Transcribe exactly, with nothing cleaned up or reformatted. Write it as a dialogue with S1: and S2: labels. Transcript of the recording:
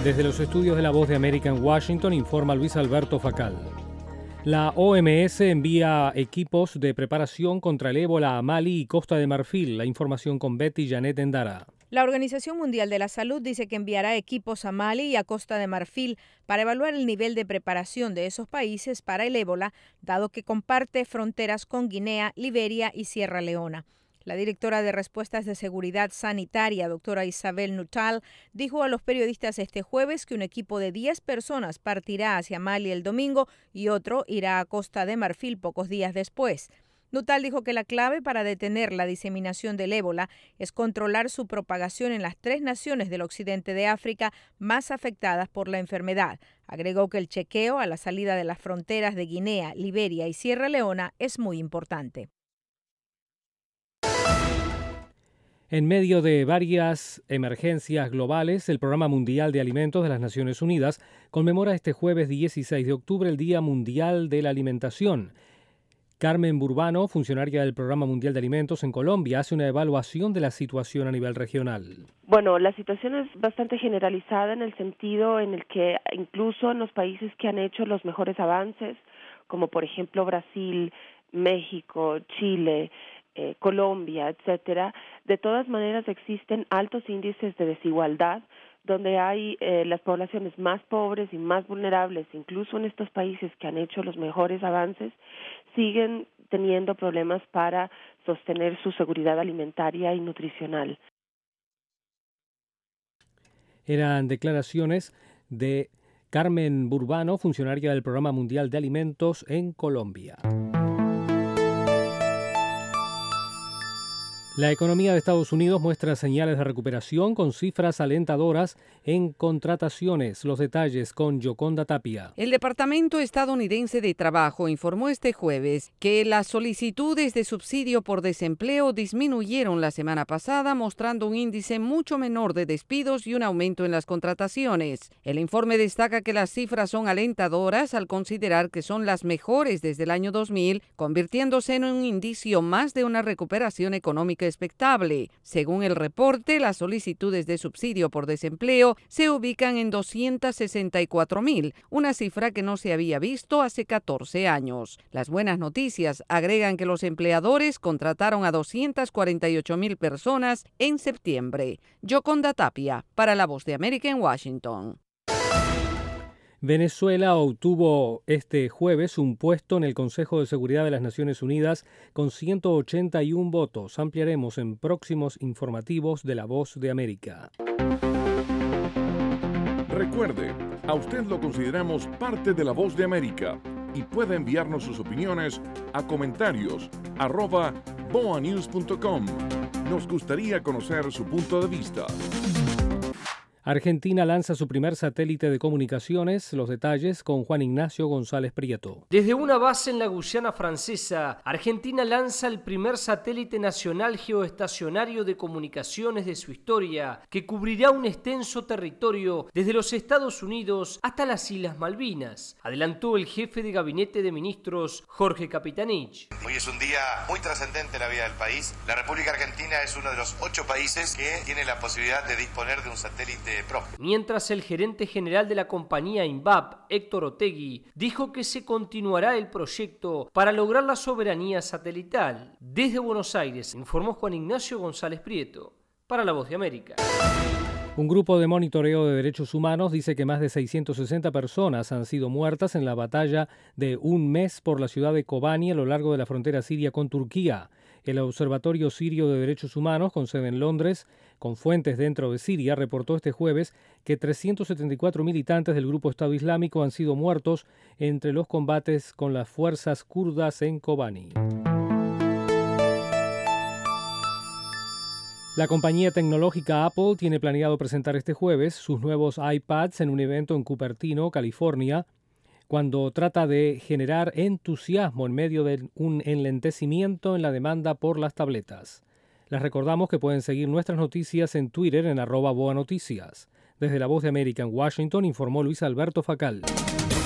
S1: Desde los estudios de La Voz de América en Washington, informa Luis Alberto Facal. La O M S envía equipos de preparación contra el ébola a Mali y Costa de Marfil. La información con Betty Janet Endara.
S2: La Organización Mundial de la Salud dice que enviará equipos a Mali y a Costa de Marfil para evaluar el nivel de preparación de esos países para el ébola, dado que comparte fronteras con Guinea, Liberia y Sierra Leona. La directora de Respuestas de Seguridad Sanitaria, doctora Isabel Nuttall, dijo a los periodistas este jueves que un equipo de diez personas partirá hacia Mali el domingo y otro irá a Costa de Marfil pocos días después. Nuttall dijo que la clave para detener la diseminación del ébola es controlar su propagación en las tres naciones del occidente de África más afectadas por la enfermedad. Agregó que el chequeo a la salida de las fronteras de Guinea, Liberia y Sierra Leona es muy importante.
S1: En medio de varias emergencias globales, el Programa Mundial de Alimentos de las Naciones Unidas conmemora este jueves dieciséis de octubre el Día Mundial de la Alimentación. Carmen Burbano, funcionaria del Programa Mundial de Alimentos en Colombia, hace una evaluación de la situación a nivel regional.
S3: Bueno, la situación es bastante generalizada en el sentido en el que incluso en los países que han hecho los mejores avances, como por ejemplo Brasil, México, Chile, eh, Colombia, etcétera, de todas maneras existen altos índices de desigualdad donde hay eh, las poblaciones más pobres y más vulnerables, incluso en estos países que han hecho los mejores avances, siguen teniendo problemas para sostener su seguridad alimentaria y nutricional.
S1: Eran declaraciones de Carmen Burbano, funcionaria del Programa Mundial de Alimentos en Colombia. La economía de Estados Unidos muestra señales de recuperación con cifras alentadoras en contrataciones. Los detalles con Yoconda Tapia.
S4: El Departamento Estadounidense de Trabajo informó este jueves que las solicitudes de subsidio por desempleo disminuyeron la semana pasada, mostrando un índice mucho menor de despidos y un aumento en las contrataciones. El informe destaca que las cifras son alentadoras al considerar que son las mejores desde el año dos mil, convirtiéndose en un indicio más de una recuperación económica expectable. Según el reporte, las solicitudes de subsidio por desempleo se ubican en doscientos sesenta y cuatro mil, una cifra que no se había visto hace catorce años. Las buenas noticias agregan que los empleadores contrataron a doscientas cuarenta y ocho mil personas en septiembre. Yoconda Tapia, para La Voz de América en Washington.
S1: Venezuela obtuvo este jueves un puesto en el Consejo de Seguridad de las Naciones Unidas con ciento ochenta y uno votos. Ampliaremos en próximos informativos de La Voz de América.
S5: Recuerde, a usted lo consideramos parte de La Voz de América y puede enviarnos sus opiniones a comentarios arroba boa news punto com. Nos gustaría conocer su punto de vista.
S1: Argentina lanza su primer satélite de comunicaciones. Los detalles con Juan Ignacio González Prieto.
S6: Desde una base en la Guyana francesa, Argentina lanza el primer satélite nacional geoestacionario de comunicaciones de su historia, que cubrirá un extenso territorio desde los Estados Unidos hasta las Islas Malvinas, adelantó el jefe de gabinete de ministros Jorge Capitanich.
S7: Hoy es un día muy trascendente en la vida del país. La República Argentina es uno de los ocho países que tiene la posibilidad de disponer de un satélite propio.
S6: Mientras el gerente general de la compañía INVAP, Héctor Otegui, dijo que se continuará el proyecto para lograr la soberanía satelital. Desde Buenos Aires, informó Juan Ignacio González Prieto, para La Voz de América.
S1: Un grupo de monitoreo de derechos humanos dice que más de seiscientas sesenta personas han sido muertas en la batalla de un mes por la ciudad de Kobani a lo largo de la frontera siria con Turquía. El Observatorio Sirio de Derechos Humanos, con sede en Londres, con fuentes dentro de Siria, reportó este jueves que trescientos setenta y cuatro militantes del grupo Estado Islámico han sido muertos entre los combates con las fuerzas kurdas en Kobani. La compañía tecnológica Apple tiene planeado presentar este jueves sus nuevos iPads en un evento en Cupertino, California, cuando trata de generar entusiasmo en medio de un enlentecimiento en la demanda por las tabletas. Les recordamos que pueden seguir nuestras noticias en Twitter en arroba boa noticias. Desde La Voz de América en Washington informó Luis Alberto Facal.